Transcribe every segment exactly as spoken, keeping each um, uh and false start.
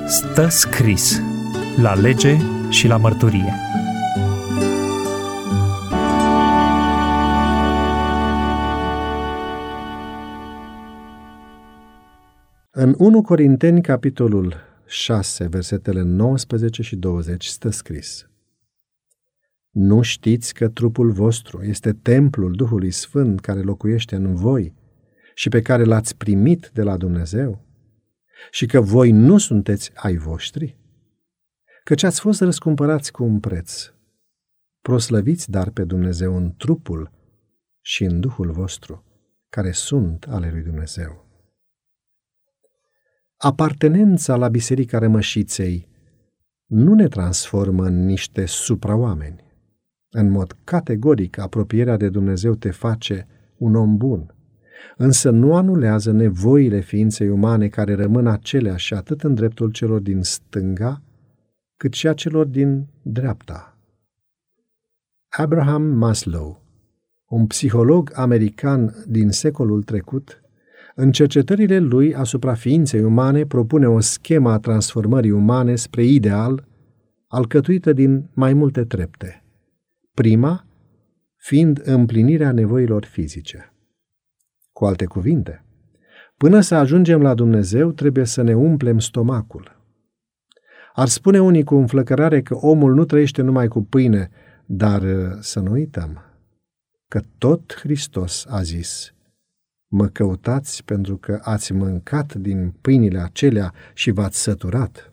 Stă scris la lege și la mărturie. În unu Corinteni, capitolul șase, versetele nouăsprezece și douăzeci, stă scris: Nu știți că trupul vostru este templul Duhului Sfânt care locuiește în voi și pe care l-ați primit de la Dumnezeu? Și că voi nu sunteți ai voștri? Căci ați fost răscumpărați cu un preț. Proslăviți dar pe Dumnezeu în trupul și în Duhul vostru, care sunt ale lui Dumnezeu. Apartenența la Biserica Rămășiței nu ne transformă în niște supraoameni. În mod categoric, apropierea de Dumnezeu te face un om bun, însă nu anulează nevoile ființei umane care rămân aceleași atât în dreptul celor din stânga, cât și a celor din dreapta. Abraham Maslow, un psiholog american din secolul trecut, în cercetările lui asupra ființei umane propune o schemă a transformării umane spre ideal, alcătuită din mai multe trepte. Prima fiind împlinirea nevoilor fizice. Cu alte cuvinte, până să ajungem la Dumnezeu, trebuie să ne umplem stomacul. Ar spune unii cu înflăcărare că omul nu trăiește numai cu pâine, dar să nu uităm că tot Hristos a zis: Mă căutați pentru că ați mâncat din pâinile acelea și v-ați săturat.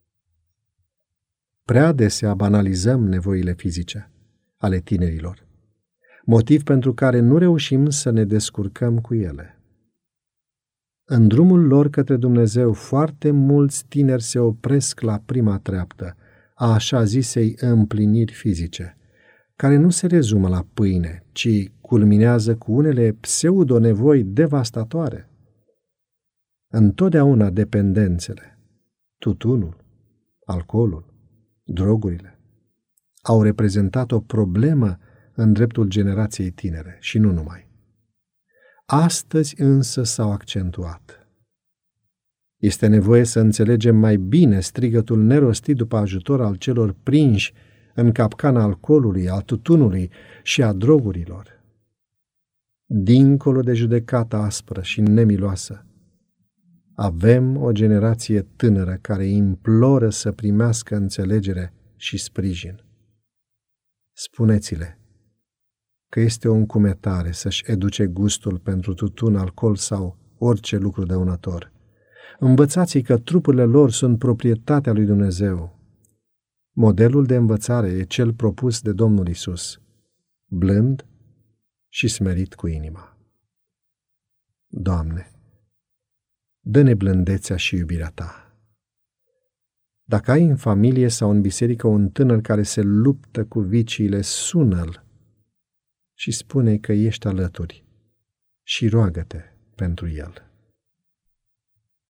Prea adesea banalizăm nevoile fizice ale tinerilor, motiv pentru care nu reușim să ne descurcăm cu ele. În drumul lor către Dumnezeu, foarte mulți tineri se opresc la prima treaptă a așa zisei împliniri fizice, care nu se rezumă la pâine, ci culminează cu unele pseudo-nevoi devastatoare. Întotdeauna dependențele, tutunul, alcoolul, drogurile, au reprezentat o problemă în dreptul generației tinere și nu numai. Astăzi însă s-au accentuat. Este nevoie să înțelegem mai bine strigătul nerostit după ajutor al celor prinși în capcana alcoolului, al tutunului și a drogurilor. Dincolo de judecata aspră și nemiloasă, avem o generație tânără care imploră să primească înțelegere și sprijin. Spuneți-le că este o încumetare să-și educe gustul pentru tutun, alcool sau orice lucru dăunător. Învățați-i că trupurile lor sunt proprietatea lui Dumnezeu. Modelul de învățare e cel propus de Domnul Isus, blând și smerit cu inima. Doamne, dă-ne blândețea și iubirea Ta. Dacă ai în familie sau în biserică un tânăr care se luptă cu viciile, sună-l și spune că ești alături și roagă-te pentru el.